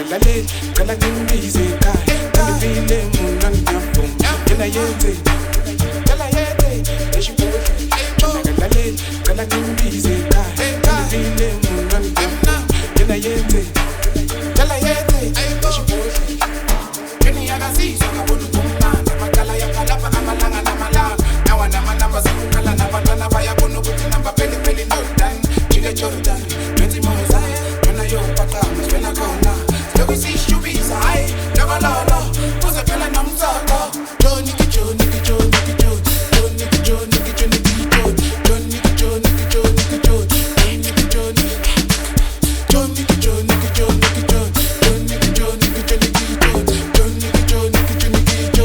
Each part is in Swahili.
Kalale, kala kimbize kai. Kalivile munani japo. Kena yete, kala yete. Eshi bote. Kalale, kala kimbize kai. Kalivile munani japo. Kena yete, kala yete. Eshi bote. Keni yagasi saka bonu kumba. Makala ya kalapa amalanga na malanga. Nawa nama nama sakukala na batana baya bonu kuti namba peli peli no dan. Chiga Jordan, 20 miles high. When I yo pata, when I go now. Still we see shubis high. Never lolo, who's a fella nam solo. Johnny Kijo, Nicky Jo, Nicky Jo. Johnny Kijo, Nicky Jo, Nicky Jo. Johnny Kijo, Nicky Jo, Nicky Jo. Nicky Jo, Johnny Kijo, Nicky Jo, Nicky Jo. Johnny Kijo, Nicky Jo, Nicky Jo. Johnny Kijo, Nicky Jo, Nicky Jo.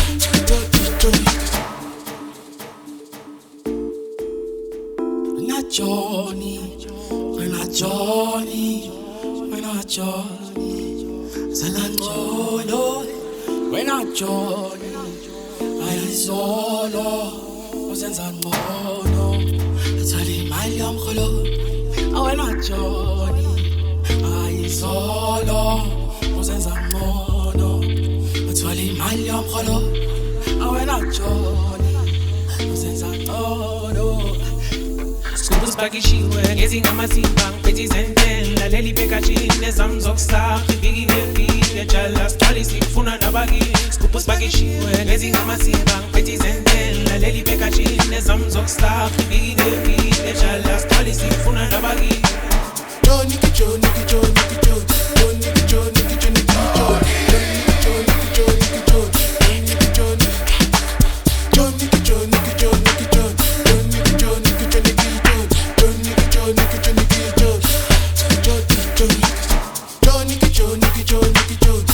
Not Johnny, we're not Johnny, we're not Johnny. Zananjolo, we're not Johnny. I solo, Zananjolo. That's how they my yam kholo. We're not Johnny. I solo, Zananjolo. That's how they my yam kholo. We're not Johnny. Zananjolo. Skupus pakishiwe, ngezi ngamasimba, peti zenten, la leli pekachi, nezam zokstar, bigi nefi, ejala stali sifuna nabagi. Skupus pakishiwe, ngezi ngamasimba, peti zenten, la leli pekachi, nezam zokstar, bigi nefi, ejala stali sifuna nabagi. Johnny Kijo, Nicky Jo, Nicky Jo, Johnny Kijo, Nicky Jo, Nicky Jo, Johnny Kijo, Nicky Jo, Nicky Jo, Johnny Kijo, Johnny Kijo, Nicky Jo, Nicky Jo, Johnny Kijo, Nicky Jo, Nicky Jo. Johnny Kijo, Nicky Jo, Nicky Jo.